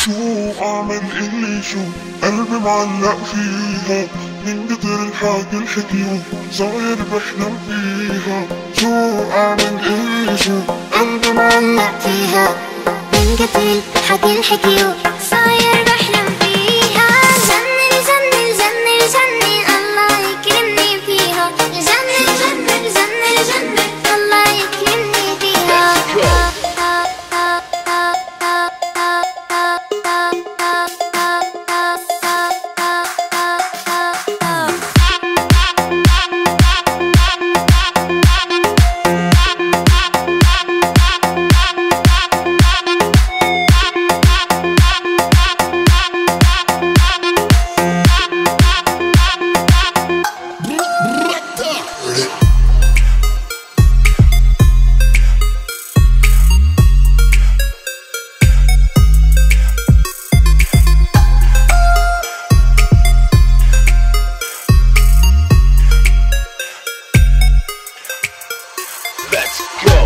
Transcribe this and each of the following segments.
شو أعمل اللي شو قلبي معلق فيها من كتر الحكي الحكيو صاير بحلم فيها. شو أعمل اللي شو قلبي معلق فيها من كتر الحكي الحكيو صاير بحلم فيها. جنن جنن جنن جنن الله يكرمني فيها. جنن جنن جنن جنن الله يكرمني فيها. Let's go.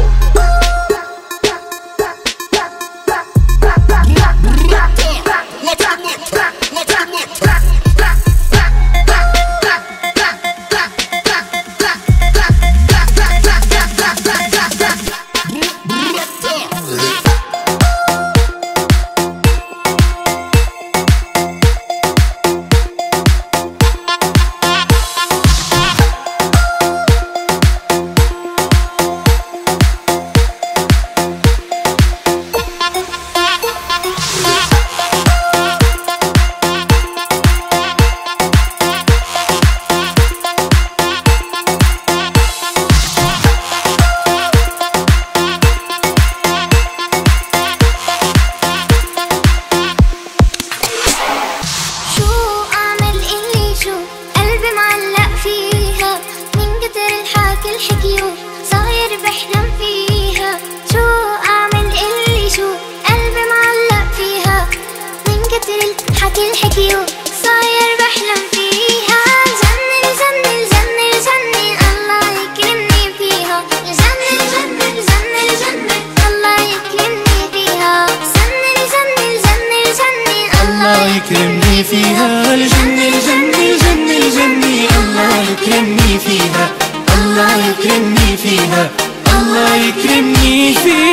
الحكيو صاير بحلم فيها. شو أعمل اللي شو قلبي معلق فيها من كتر الحكي الحكيو صاير بحلم فيها. جنن جنن جنن جنن الله يكرمني فيها. جنن جنن جنن جنن الله يكرمني فيها. جنن جنن جنن جنن الله يكرمني فيها. الجنة الجنة الجنة الجنة الله يكرمني فيها. الله يكرمني فيها. الله يكرمني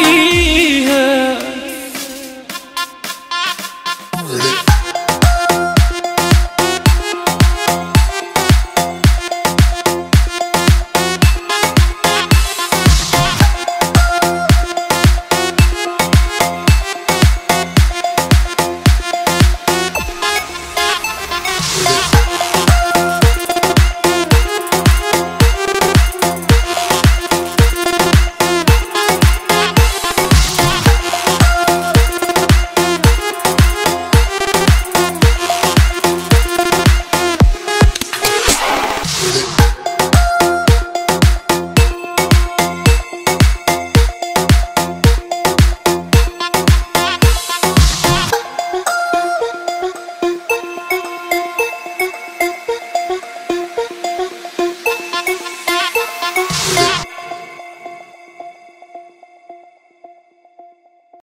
فيها. With it.